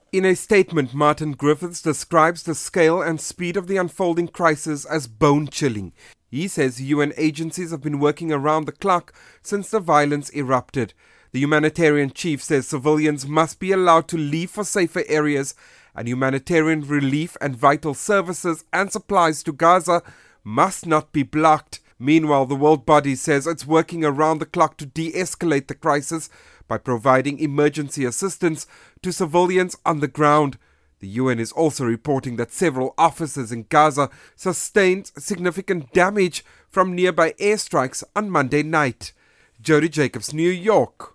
In a statement, Martin Griffiths describes the scale and speed of the unfolding crisis as bone-chilling. He says UN agencies have been working around the clock since the violence erupted. The humanitarian chief says civilians must be allowed to leave for safer areas, and humanitarian relief and vital services and supplies to Gaza must not be blocked. Meanwhile, the world body says it's working around the clock to de-escalate the crisis by providing emergency assistance to civilians on the ground. The UN is also reporting that several offices in Gaza sustained significant damage from nearby airstrikes on Monday night. Jody Jacobs, New York.